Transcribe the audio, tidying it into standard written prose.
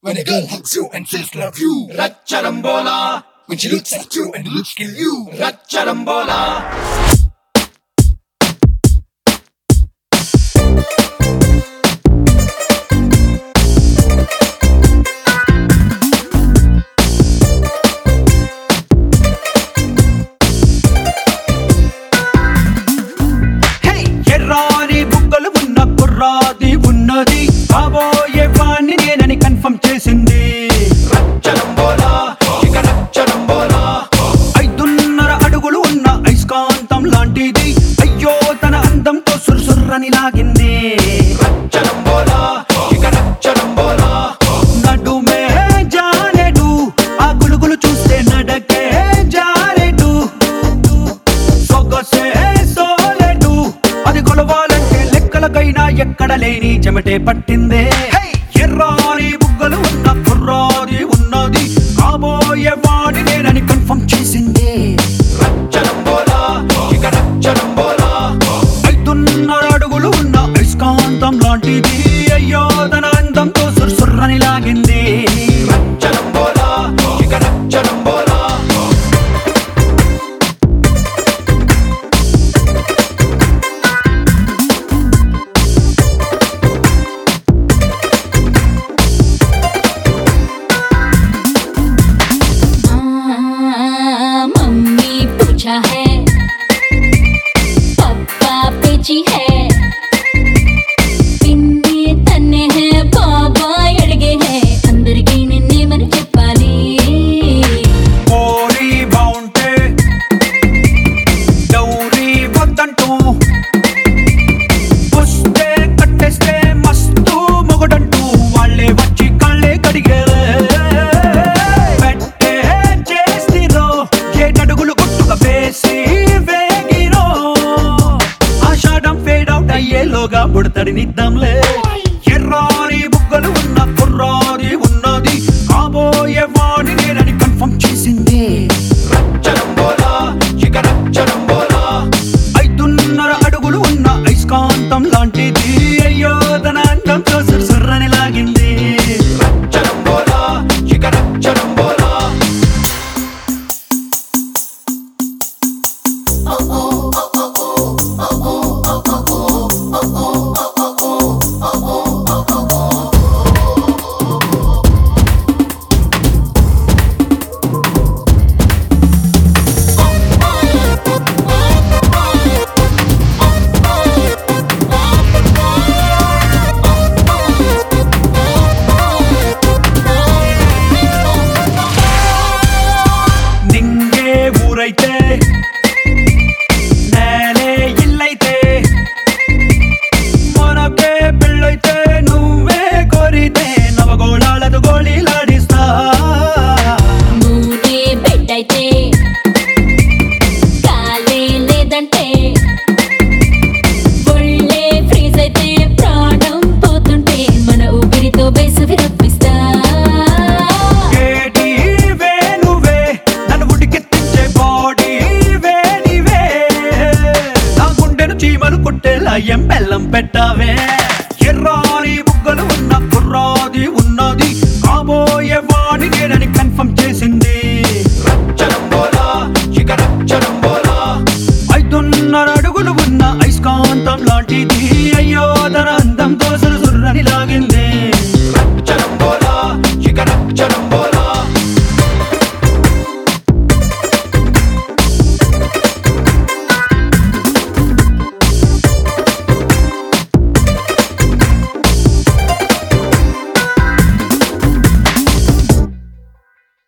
When a girl hugs you and says love you, Racharambola. When she looks at you and looks kill you, Racharambola. కాబోయే వాణ్ణి నేనని confirm చేసింది రచ్చరంబోలా, ఇక రచ్చరంబోలా. 5.5 అడుగులు ఉన్న ఐస్కాంతం లాంటిది, అయ్యో తన అందంతో సుర్సుర్రని లాగింది. రచ్చరంబోలా, ఇక రచ్చరంబోలా. నడుమే జారెడు, ఆ గులుగులు చూస్తే నడకే జారెడు. సొగసే సోలెడు, అది కొలవాలంటే లెక్కలకైనా ఎక్కడ లేని చెమటే పట్టిందే. ఎర్రాని బుగ్గలు ఉన్న కుర్రాది ఉన్నది, కాబోయే వాడి నేనని కన్ఫర్మ్ చేసింది. రచ్చరంబోలా, ఇక రచ్చరంబోలా. 5.5 అడుగులు ఉన్న ఐస్కాంతం లాంటిది, అయ్యో తన అందంతో సుర్సుర్రని లాగింది. రచ్చరంబోలా, ఇక రచ్చరంబోలా. है पप्पा पेची है पिन्नी तन्ने है बाबा अड़गे है अंदर की निन्ने मन చెప్పాలి. ఓరి బావుంటే డౌరీ వద్దంటూ వస్తే కట్టేస్తే మస్తు మొగడంటూ వాళ్ళే వచ్చి కళ్ళే కడిగేలే. పెట్టే చేస్తిరో ఏటడుగులు గుట్టుగా వేసి వేగిరో, ఆషాఢం ఫేడ్ అవుట్ అయ్యేలోగా బుడతడినిద్దాంలే. ఎర్రాని బుగ్గలు ఉన్న కుర్రాది ఉన్నది, కాబోయే వాడి నేనని కన్ఫర్మ్ చేసింది. రచ్చరంబోలా, ఇక రచ్చరంబోలా. 5.5 అడుగులు ఉన్న ఐస్కాంతం లాంటిది, అయ్యో తన అందంతో సుర్సుర్రని లాగింది. రచ్చరంబోలా, ఇక రచ్చరంబోలా. నింగే ఊరైతే నేలే ఇల్లైతే, మనకే పెళ్ళైతే నువ్వే కోరితే నవగోళాలతో గోళీలాడిస్తా. మూడే బెడ్ అయితే కాలే లేదంటే, ఒళ్ళే ఫ్రీజ్ అయితే ప్రాణం పోతుంటే మన ఊపిరితో వేసవి రప్పిస్తా. ఏటి వేణువే నన్ను ఉడికెత్తించే బాడీ వేడివే, నా గుండెను చీమలు కొట్టేలా బెల్లం పెట్టావే. ఎర్రాని బుగ్గలు ఉన్న కుర్రాది ఉన్నది, కాబోయే వాడి నేనని